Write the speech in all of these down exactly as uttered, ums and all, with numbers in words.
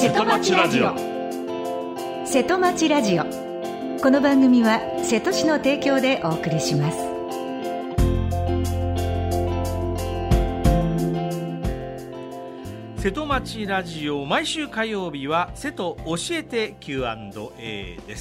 瀬戸町ラジオ。 瀬戸町ラジオ。この番組は瀬戸市の提供でお送りします。 瀬戸町ラジオ、毎週火曜日は瀬戸教えて キューアンドエー です。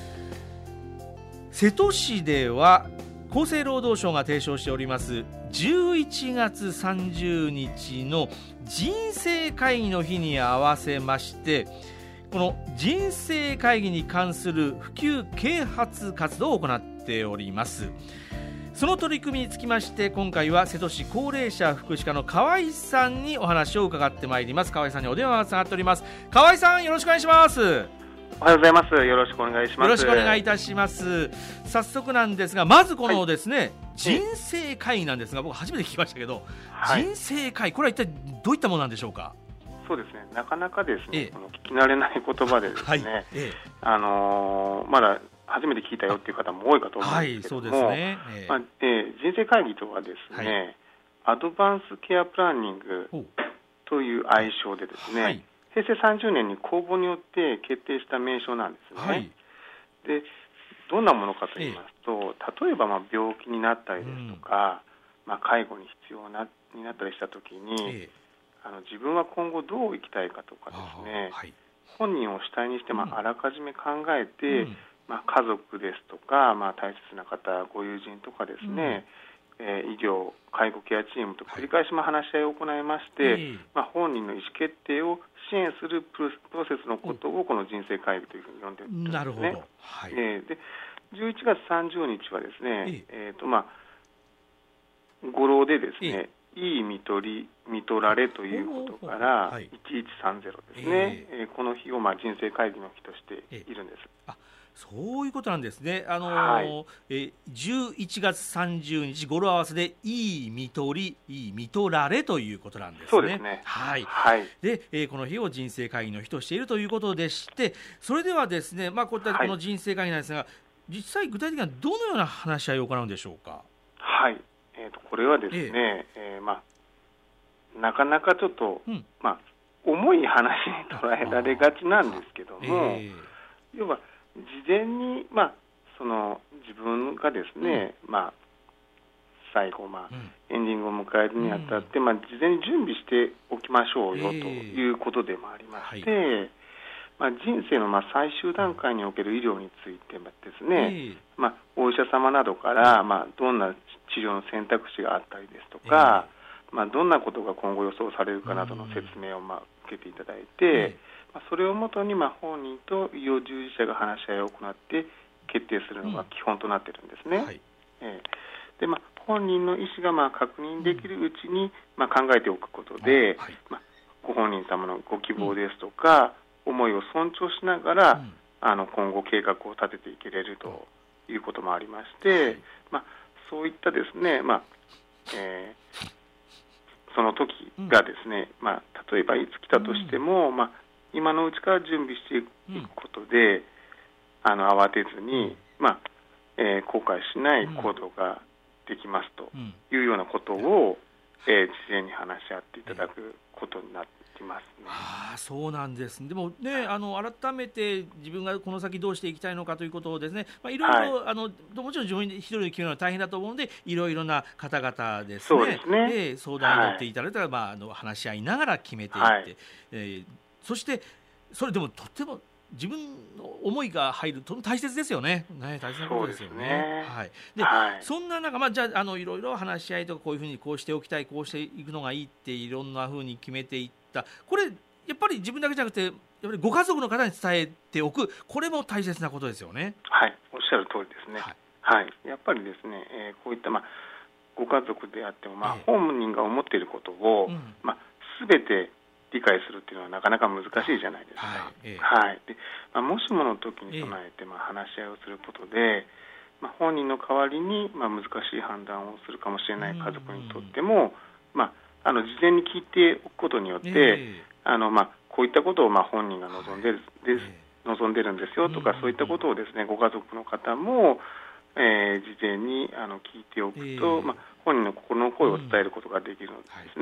瀬戸市では厚生労働省が提唱しておりますじゅういちがつさんじゅうにちの人生会議の日に合わせまして、この人生会議に関する普及啓発活動を行っております。その取り組みにつきまして、今回は瀬戸市高齢者福祉課の河合さんにお話を伺ってまいります。河合さんにお電話がつながっております。河合さん、よろしくお願いします。 おはようございます。よろしくお願いします。 よろしくお願いいたします。早速なんですが、まずこのですね、はい、人生会議なんですが、僕初めて聞きましたけど、はい、人生会議、これは一体どういったものなんでしょうか。 そうですね、なかなかですね、ええ、この聞き慣れない言葉でですね、はいええあのー、まだ初めて聞いたよっていう方も多いかと思うんですけども、はい、そうですね、ええまあえー、人生会議とはですね、はい、アドバンスケアプランニングという愛称でですね、はいへいせいさんじゅうねんに公募によって決定した名称なんですね、はい、でどんなものかと言いますと、ええ、例えばまあ病気になったりですとか、うんまあ、介護に必要なになったりしたときに、ええ、あの自分は今後どう生きたいかとかですね、はい、本人を主体にしてまああらかじめ考えて、うんまあ、家族ですとか、まあ、大切な方、ご友人とかですね、うんえー、医療介護ケアチームと繰り返しま話し合いを行いまして、はいまあ、本人の意思決定を支援するプロセスのことをこの人生会議というふうに呼んでいるんですね。なるほど、はいえー、でじゅういちがつさんじゅうにちはですね、えーとまあ、語呂でですね、いい看取り看取られということから、はい、いちいちさんぜろですね、えーえー、この日をまあ人生会議の日としているんです。 あそういうことなんですね。あのーはいえじゅういちがつさんじゅうにち語呂合わせでいい看取りいい看取られということなんですね。 そうですね。 はい。 はい、 で、えー、この日を人生会議の日としているということでして、それではですね、まあ、こういったこの人生会議なんですが、はい、実際具体的にはどのような話し合いを行うんでしょうか。 はい。えーと、これはですね、えーえー、まあなかなかちょっと、うんまあ、重い話に捉えられがちなんですけども、えー、要は事前に、まあ、その自分がですね、うんまあ、最後、まあうん、エンディングを迎えるにあたって、うんまあ、事前に準備しておきましょうよ、えー、ということでもありまして、はいまあ、人生のまあ最終段階における医療についてですね、えーまあ、お医者様などから、まあ、どんな治療の選択肢があったりですとか、えーまあ、どんなことが今後予想されるかなどの説明をまあ受けていただいて、えーそれをもとにまあ本人と医療従事者が話し合いを行って決定するのが基本となっているんですね、うんはいえーでまあ、本人の意思がまあ確認できるうちにまあ考えておくことで、うんはいまあ、ご本人様のご希望ですとか、うん、思いを尊重しながら、うん、あの今後計画を立てていけれるということもありまして、はいまあ、そういったですね、まあえー、その時がですね、うんまあ、例えばいつ来たとしても、うんまあ今のうちから準備していくことで、うん、あの慌てずに、まあえー、後悔しない行動ができますというようなことを、うんえー、事前に話し合っていただくことになっていますね。 ああそうなんです。でもね、あの改めて自分がこの先どうしていきたいのかということをですね、まあ、いろいろ、はい、あのもちろん自分一人で決めるのは大変だと思うので、いろいろな方々ですね、 そうですね、 えー、相談に乗っていただいたら、はいまあ、あの話し合いながら決めていって、はいえーそしてそれでもとっても自分の思いが入ると大切ですよね。ね大切なことですよね。 そうですね。 はい。で、はい、そんな中、まあじゃあ、あのいろいろ話し合いとかこういうふうにこうしておきたい、こうしていくのがいいっていろんなふうに決めていった。これやっぱり自分だけじゃなくて、やっぱりご家族の方に伝えておく、これも大切なことですよね。 はい、おっしゃる通りですね。はい。はい、やっぱりですね、えー、こういったまあご家族であっても、まあ、えー、本人が思っていることを、うんまあ、全て理解するっていうのはなかなか難しいじゃないですか。はいええはいでまあ、もしもの時に備えてまあ話し合いをすることで、まあ、本人の代わりにまあ難しい判断をするかもしれない家族にとっても、まあ、あの事前に聞いておくことによって、えあのまあ、こういったことをまあ本人が望んでる、はい、望んでるんですよとか、そういったことをですねご家族の方も、えー、事前にあの聞いておくと、えまあ、本人の心の声を伝えることができるのでですね、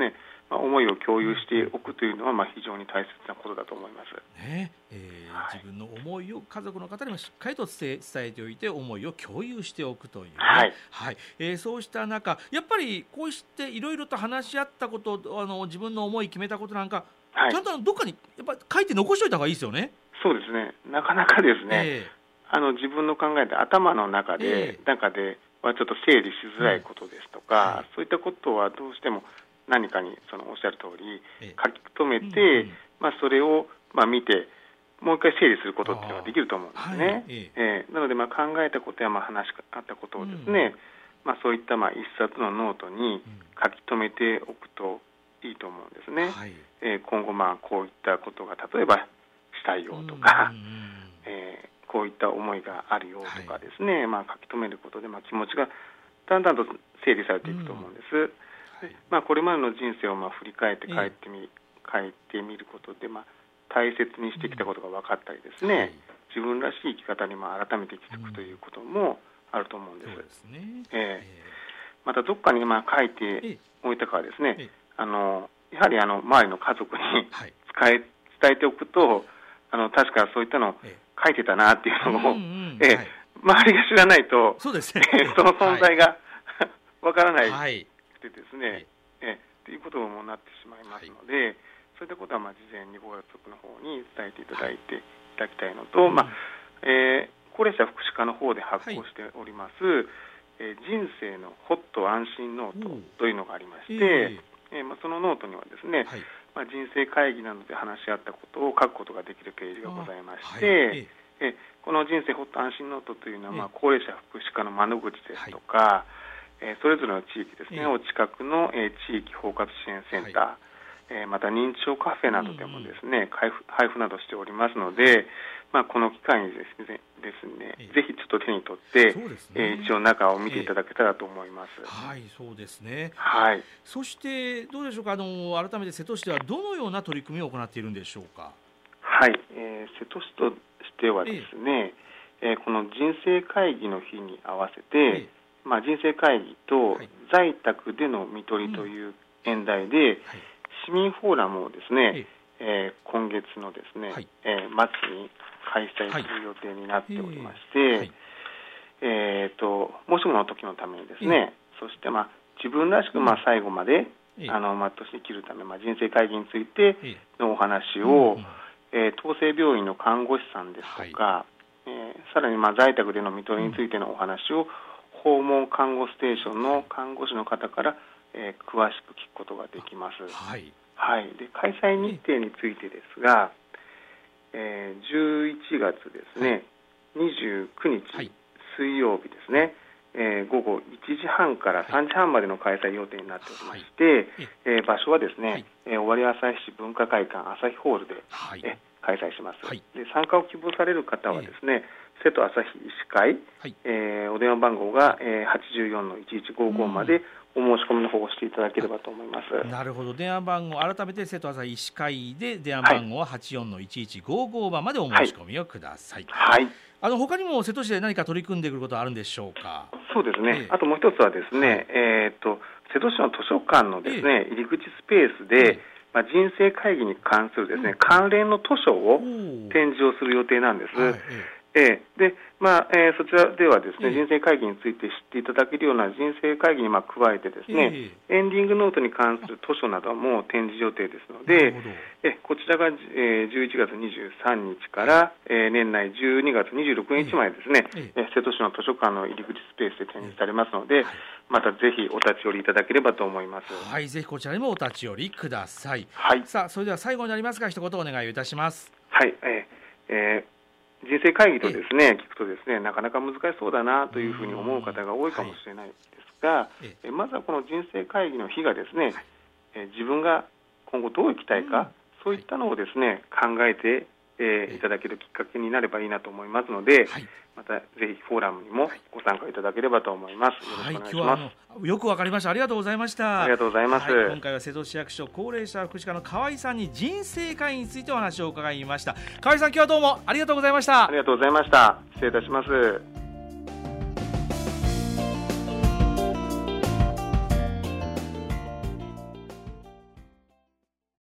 まあ、思いを共有しておくというのは、まあ、非常に大切なことだと思います、 ねえーはい、自分の思いを家族の方にもしっかりと伝え、伝えておいて思いを共有しておくという、ね、 はいはいえー、そうした中やっぱりこうしていろいろと話し合ったこと、あの自分の思い決めたことなんか、はい、ちゃんとどっかにやっぱ書いて残しておいた方がいいですよね。 そうですね、なかなかですね、えー、あの自分の考えて頭の中で、えー、中ではちょっと整理しづらいことですとか、うんはい、そういったことはどうしても何かにそのおっしゃる通り書き留めて、えーうんまあ、それをまあ見てもう一回整理することっていうのができると思うんですね、はいえーえー、なのでまあ考えたことやまあ話し合ったことをですね、うんまあ、そういったまあ一冊のノートに書き留めておくといいと思うんですね、はいえー、今後まあこういったことが例えばしたいよとか、うんえー、こういった思いがあるよとかですね、はいまあ、書き留めることでまあ気持ちがだんだんと整理されていくと思うんです、うんはいまあ、これまでの人生をまあ振り返って書いてみ、えー、書いてみることでまあ大切にしてきたことが分かったりですね、うんはい、自分らしい生き方にまあ改めて気づくということもあると思うんです、うんそうですねえー、またどっかにまあ書いておいたかはですね、えー、あのやはりあの周りの家族に使え、伝えておくとあの確かそういったのを書いてたなっていうのを、うんうんえーはい、周りが知らないと そ, うです、ね、その存在が、はい、分からないくてですね、はいえー、ということもなってしまいますので、はいそういったことはまあ事前にご家族の方に伝えていただいていただきたいのと、はいまあえー、高齢者福祉課の方で発行しております、はいえー、人生のホット安心ノートというのがありまして、えーえーまあ、そのノートにはですね、はいまあ、人生会議などで話し合ったことを書くことができるページがございまして、はいえー、この人生ホット安心ノートというのは、まあ、高齢者福祉課の窓口ですとか、はいえー、それぞれの地域ですね、えー、お近くの、えー、地域包括支援センター、はいえー、また認知症カフェなどでもですね、うんうん、配布、配布などしておりますので、まあ、この機会にですね、ですねええ、ぜひちょっと手に取って、ねえー、一応中を見ていただけたらと思います。ええ、はい、そうですね。 はい。 そしてどうでしょうか、あの改めて瀬戸市ではどのような取り組みを行っているんでしょうか。 はい、えー、瀬戸市としてはですね、えええー、この人生会議の日に合わせて、ええまあ、人生会議と在宅での看取りという演題で、うんはい市民フォーラムをですね、えー、今月のですね、はいえー、末に開催する予定になっておりまして、はいえー、ともしもの時のためにですね、そして、まあ、自分らしく、まあ、最後まで、うん、あの全うして生きるため、まあ、人生会議についてのお話を、うんえー、統制病院の看護師さんですとか、はいえー、さらに、まあ、在宅での看取りについてのお話を、うん、訪問看護ステーションの看護師の方からえー、詳しく聞くことができます。はいはい、で開催日程についてですが、えー、じゅういちがつですね、はい、にじゅうくにち、はい、水曜日ですね、えー、午後いちじはんからさんじはんまでの開催予定になっておりまして、はいえー、場所はですね、はいえー、尾張旭市文化会館朝日ホールで、はいえー、開催します、はい、で参加を希望される方はですね、瀬戸朝日医師会、はいえー、お電話番号が、えー、はちじゅうよんのいちいちごごまでお申し込みの方をしていただければと思います。 なるほど。電話番号改めて瀬戸朝日医師会で電話番号ははちじゅうよんのいちいちごご番までお申し込みをください。はい。あの他にも瀬戸市で何か取り組んでくることはあるんでしょうか。 そうですね。えー、あともう一つはですね、はい、えっと瀬戸市の図書館のですね、えー、入り口スペースで、えーまあ、人生会議に関するですね、うん、関連の図書を展示をする予定なんです。はいえーえーでまあえー、そちらではですね、えー、人生会議について知っていただけるような人生会議にまあ加えてですね、えー、エンディングノートに関する図書なども展示予定ですので、えこちらが、えー、じゅういちがつにじゅうさんにちから、えー、年内じゅうにがつにじゅうろくにちまでですね、えーえー、瀬戸市の図書館の入り口スペースで展示されますので、またぜひお立ち寄りいただければと思います。 はい、ぜひこちらにもお立ち寄りください。はい、さあそれでは最後になりますが一言お願いいたします。 はい、えーえー人生会議とですね、聞くとですね、なかなか難しそうだなというふうに思う方が多いかもしれないですが、えまずはこの人生会議の日がですね、え自分が今後どう生きたいか、そういったのをですね、考えて、えー、いただけるきっかけになればいいなと思いますので、はい、またぜひフォーラムにもご参加いただければと思います。よろしくお願いします。はい、今日はあのよくわかりました。ありがとうございました。 ありがとうございます。 はい、今回は瀬戸市役所高齢者福祉課の河合さんに人生会議についてお話を伺いました。河合さん、今日はどうもありがとうございました。 ありがとうございました。失礼いたします。